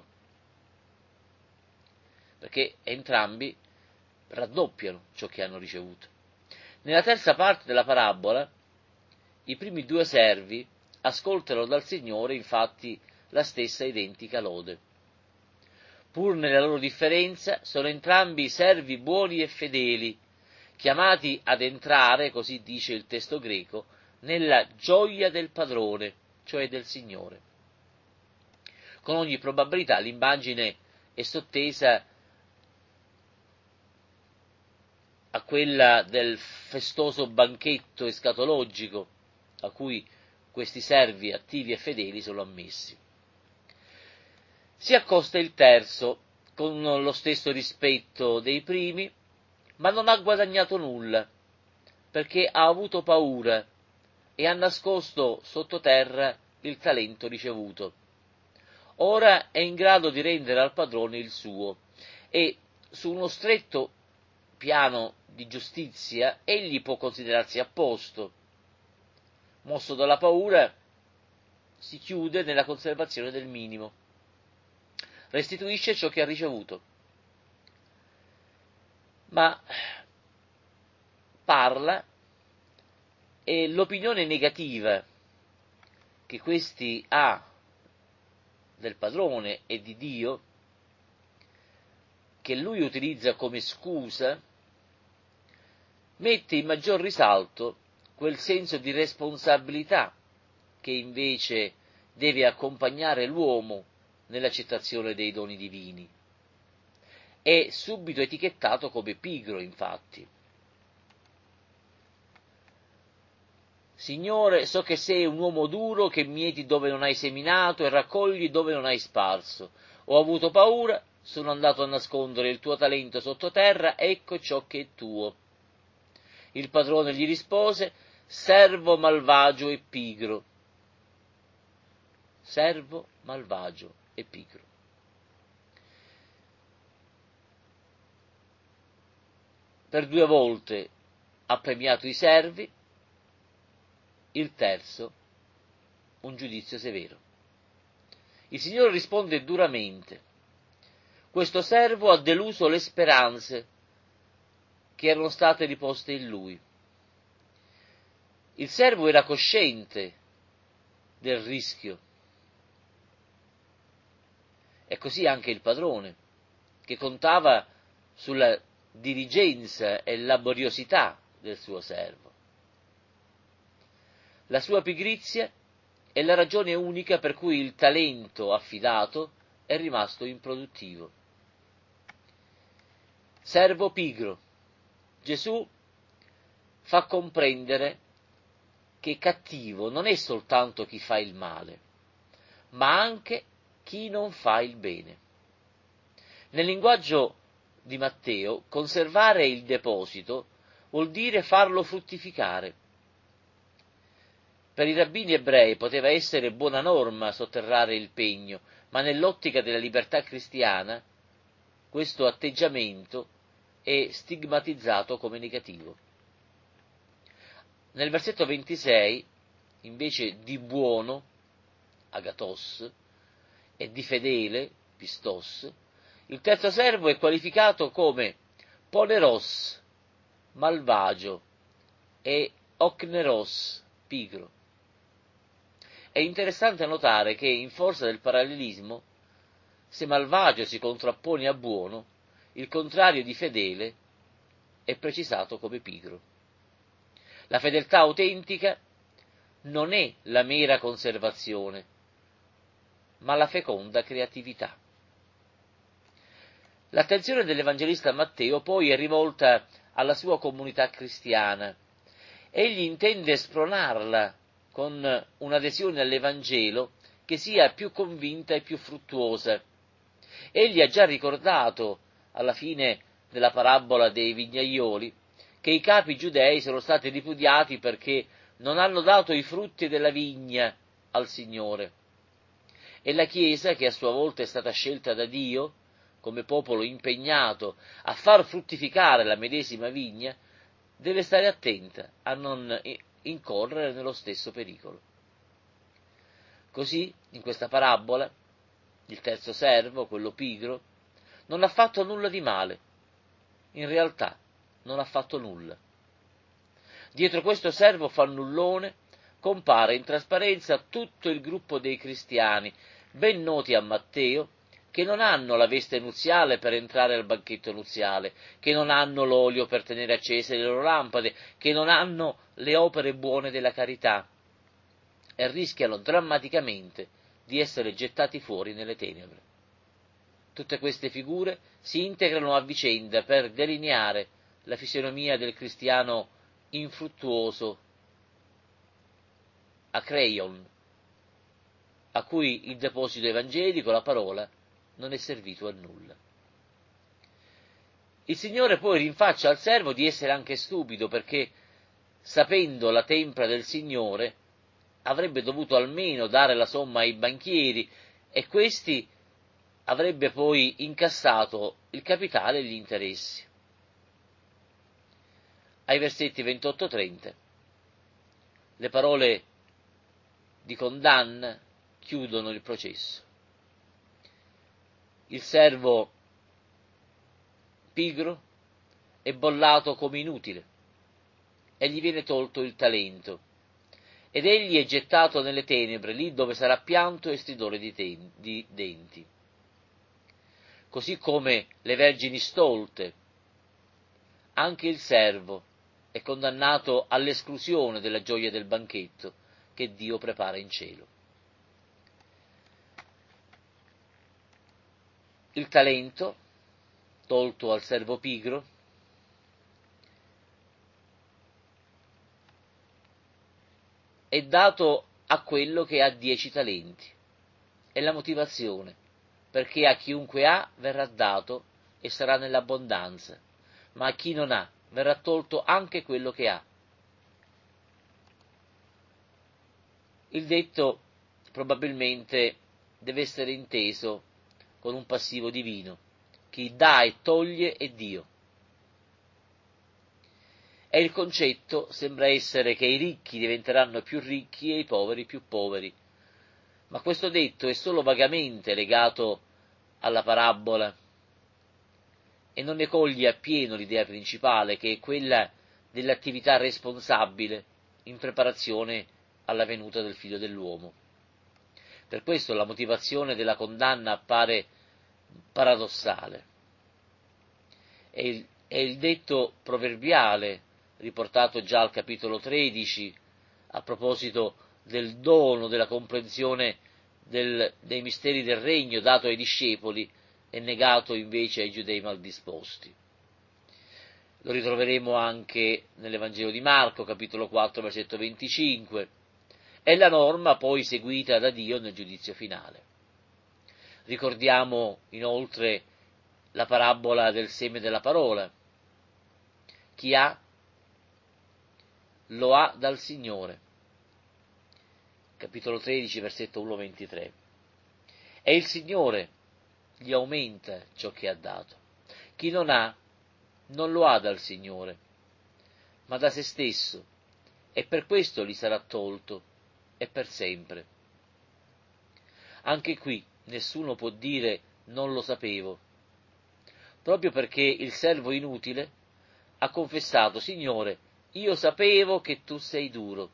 Speaker 1: perché entrambi raddoppiano ciò che hanno ricevuto. Nella terza parte della parabola, i primi due servi ascoltano dal Signore infatti la stessa identica lode. Pur nella loro differenza, sono entrambi servi buoni e fedeli, chiamati ad entrare, così dice il testo greco, nella gioia del padrone, cioè del Signore. Con ogni probabilità l'immagine è sottesa a quella del festoso banchetto escatologico a cui questi servi attivi e fedeli sono ammessi. Si accosta il terzo, con lo stesso rispetto dei primi, ma non ha guadagnato nulla, perché ha avuto paura e ha nascosto sottoterra il talento ricevuto. Ora è in grado di rendere al padrone il suo, e su uno stretto piano di giustizia egli può considerarsi a posto. Mosso dalla paura, si chiude nella conservazione del minimo. Restituisce ciò che ha ricevuto, ma parla e l'opinione negativa che questi ha del padrone e di Dio, che lui utilizza come scusa, mette in maggior risalto quel senso di responsabilità che invece deve accompagnare l'uomo nell'accettazione dei doni divini. È subito etichettato come pigro, infatti. Signore, so che sei un uomo duro, che mieti dove non hai seminato e raccogli dove non hai sparso. Ho avuto paura, sono andato a nascondere il tuo talento sottoterra, ecco ciò che è tuo. Il padrone gli rispose, servo malvagio e pigro. Servo malvagio e pigro. Per due volte ha premiato i servi, il terzo un giudizio severo. Il Signore risponde duramente. Questo servo ha deluso le speranze che erano state riposte in lui. Il servo era cosciente del rischio, e così anche il padrone, che contava sulla diligenza e laboriosità del suo servo. La sua pigrizia è la ragione unica per cui il talento affidato è rimasto improduttivo. Servo pigro. Gesù fa comprendere che cattivo non è soltanto chi fa il male, ma anche chi non fa il bene. Nel linguaggio di Matteo, conservare il deposito vuol dire farlo fruttificare. Per i rabbini ebrei poteva essere buona norma sotterrare il pegno, ma nell'ottica della libertà cristiana questo atteggiamento è stigmatizzato come negativo. Nel versetto ventisei, invece di buono, agathos, e di fedele, pistos, il terzo servo è qualificato come poneros, malvagio, e ocneros, pigro. È interessante notare che, in forza del parallelismo, se malvagio si contrappone a buono, il contrario di fedele è precisato come pigro. La fedeltà autentica non è la mera conservazione, ma la feconda creatività. L'attenzione dell'Evangelista Matteo poi è rivolta alla sua comunità cristiana. Egli intende spronarla con un'adesione all'Evangelo che sia più convinta e più fruttuosa. Egli ha già ricordato, alla fine della parabola dei vignaioli, che i capi giudei sono stati ripudiati perché non hanno dato i frutti della vigna al Signore. E la Chiesa, che a sua volta è stata scelta da Dio, come popolo impegnato a far fruttificare la medesima vigna, deve stare attenta a non incorrere nello stesso pericolo. Così, in questa parabola, il terzo servo, quello pigro, non ha fatto nulla di male. In realtà non ha fatto nulla. Dietro questo servo fannullone compare in trasparenza tutto il gruppo dei cristiani, ben noti a Matteo, che non hanno la veste nuziale per entrare al banchetto nuziale, che non hanno l'olio per tenere accese le loro lampade, che non hanno le opere buone della carità, e rischiano drammaticamente di essere gettati fuori nelle tenebre. Tutte queste figure si integrano a vicenda per delineare la fisionomia del cristiano infruttuoso, acreion, a cui il deposito evangelico, la parola, non è servito a nulla. Il Signore poi rinfaccia al servo di essere anche stupido, perché, sapendo la tempra del Signore, avrebbe dovuto almeno dare la somma ai banchieri, e questi avrebbe poi incassato il capitale e gli interessi. Ai versetti ventotto trenta, le parole di condanna chiudono il processo. Il servo pigro è bollato come inutile e gli viene tolto il talento, ed egli è gettato nelle tenebre, lì dove sarà pianto e stridore di, ten- di denti. Così come le vergini stolte, anche il servo è condannato all'esclusione della gioia del banchetto che Dio prepara in cielo. Il talento, tolto al servo pigro, è dato a quello che ha dieci talenti. È la motivazione, perché a chiunque ha verrà dato e sarà nell'abbondanza, ma a chi non ha verrà tolto anche quello che ha. Il detto probabilmente deve essere inteso con un passivo divino: chi dà e toglie è Dio. E il concetto sembra essere che i ricchi diventeranno più ricchi e i poveri più poveri, ma questo detto è solo vagamente legato alla parabola e non ne coglie appieno l'idea principale, che è quella dell'attività responsabile in preparazione alla venuta del Figlio dell'uomo. Per questo la motivazione della condanna appare paradossale. È il, è il detto proverbiale, riportato già al capitolo tredici, a proposito del dono, della comprensione del, dei misteri del regno dato ai discepoli e negato invece ai giudei maldisposti. Lo ritroveremo anche nell'Evangelo di Marco, capitolo quattro, versetto venticinque, è la norma poi seguita da Dio nel giudizio finale. Ricordiamo inoltre la parabola del seme della parola. Chi ha, lo ha dal Signore. Capitolo tredici, versetto uno ventitré. E il Signore gli aumenta ciò che ha dato. Chi non ha, non lo ha dal Signore, ma da se stesso, e per questo gli sarà tolto, e per sempre. Anche qui nessuno può dire non lo sapevo, proprio perché il servo inutile ha confessato: Signore, io sapevo che tu sei duro.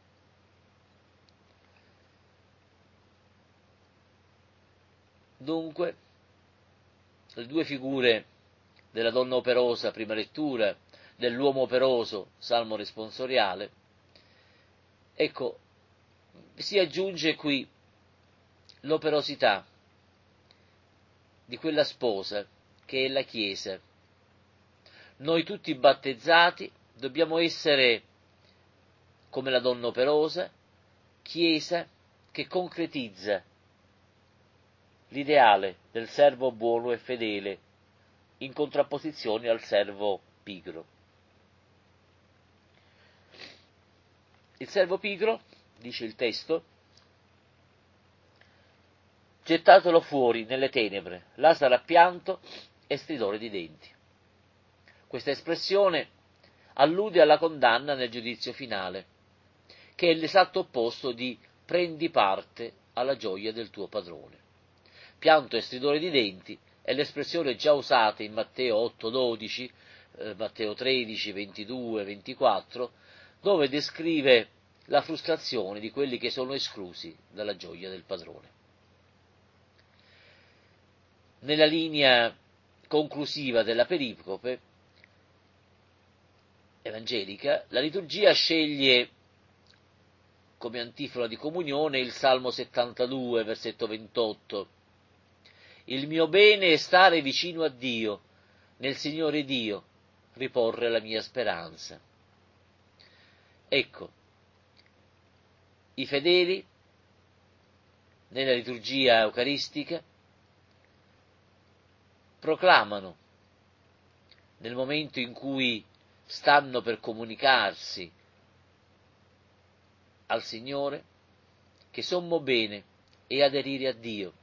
Speaker 1: Dunque, le due figure della donna operosa, prima lettura, dell'uomo operoso, salmo responsoriale, ecco, si aggiunge qui l'operosità di quella sposa che è la Chiesa. Noi tutti battezzati dobbiamo essere, come la donna operosa, Chiesa che concretizza l'ideale del servo buono e fedele, in contrapposizione al servo pigro. Il servo pigro, dice il testo, gettatelo fuori nelle tenebre, là sarà pianto e stridore di denti. Questa espressione allude alla condanna nel giudizio finale, che è l'esatto opposto di prendi parte alla gioia del tuo padrone. Pianto e stridore di denti è l'espressione già usata in Matteo otto dodici, eh, Matteo tredici ventidue ventiquattro, dove descrive la frustrazione di quelli che sono esclusi dalla gioia del padrone. Nella linea conclusiva della pericope evangelica, la liturgia sceglie come antifona di comunione il Salmo settantadue, versetto ventotto. Il mio bene è stare vicino a Dio, nel Signore Dio riporre la mia speranza. Ecco, i fedeli nella liturgia eucaristica proclamano, nel momento in cui stanno per comunicarsi al Signore, che sommo bene e aderire a Dio.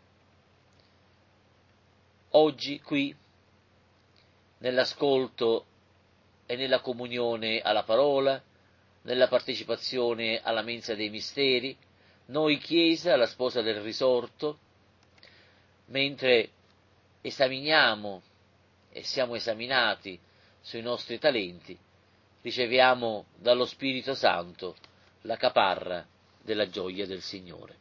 Speaker 1: Oggi qui, nell'ascolto e nella comunione alla parola, nella partecipazione alla mensa dei misteri, noi Chiesa, la sposa del risorto, mentre esaminiamo e siamo esaminati sui nostri talenti, riceviamo dallo Spirito Santo la caparra della gioia del Signore.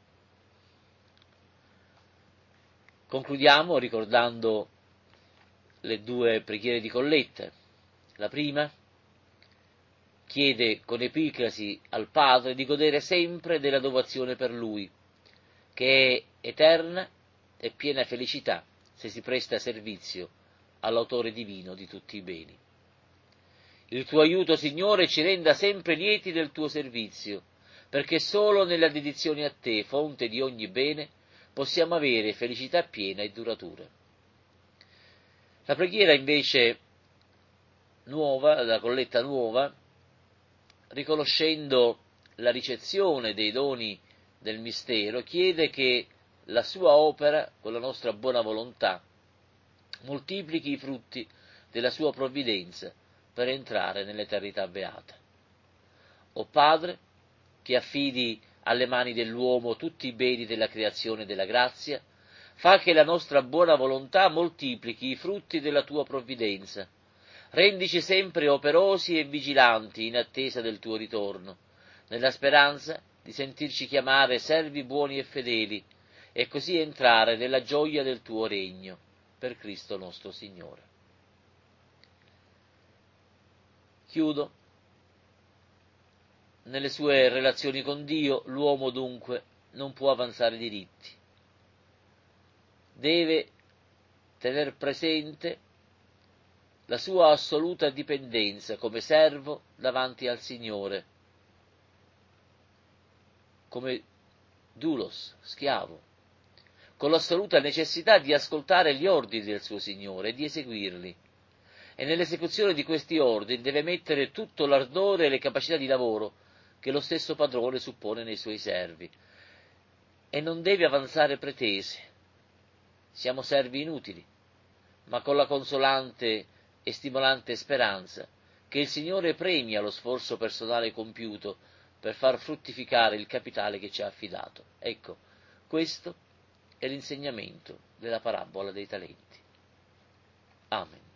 Speaker 1: Concludiamo ricordando le due preghiere di Colletta. La prima chiede con epicrasi al Padre di godere sempre della dovazione per Lui, che è eterna e piena felicità se si presta servizio all'autore divino di tutti i beni. Il tuo aiuto, Signore, ci renda sempre lieti del tuo servizio, perché solo nella dedizione a te, fonte di ogni bene, possiamo avere felicità piena e duratura. La preghiera invece nuova, la colletta nuova, riconoscendo la ricezione dei doni del mistero, chiede che la sua opera, con la nostra buona volontà, moltiplichi i frutti della sua provvidenza per entrare nell'eternità beata. O Padre, che affidi alle mani dell'uomo tutti i beni della creazione e della grazia, fa che la nostra buona volontà moltiplichi i frutti della tua provvidenza. Rendici sempre operosi e vigilanti in attesa del tuo ritorno, nella speranza di sentirci chiamare servi buoni e fedeli, e così entrare nella gioia del tuo regno, per Cristo nostro Signore. Chiudo. Nelle sue relazioni con Dio, l'uomo dunque non può avanzare diritti. Deve tener presente la sua assoluta dipendenza come servo davanti al Signore, come doulos, schiavo, con l'assoluta necessità di ascoltare gli ordini del suo Signore e di eseguirli. E nell'esecuzione di questi ordini deve mettere tutto l'ardore e le capacità di lavoro che lo stesso padrone suppone nei suoi servi, e non deve avanzare pretese. Siamo servi inutili, ma con la consolante e stimolante speranza che il Signore premia lo sforzo personale compiuto per far fruttificare il capitale che ci ha affidato. Ecco, questo è l'insegnamento della parabola dei talenti. Amen.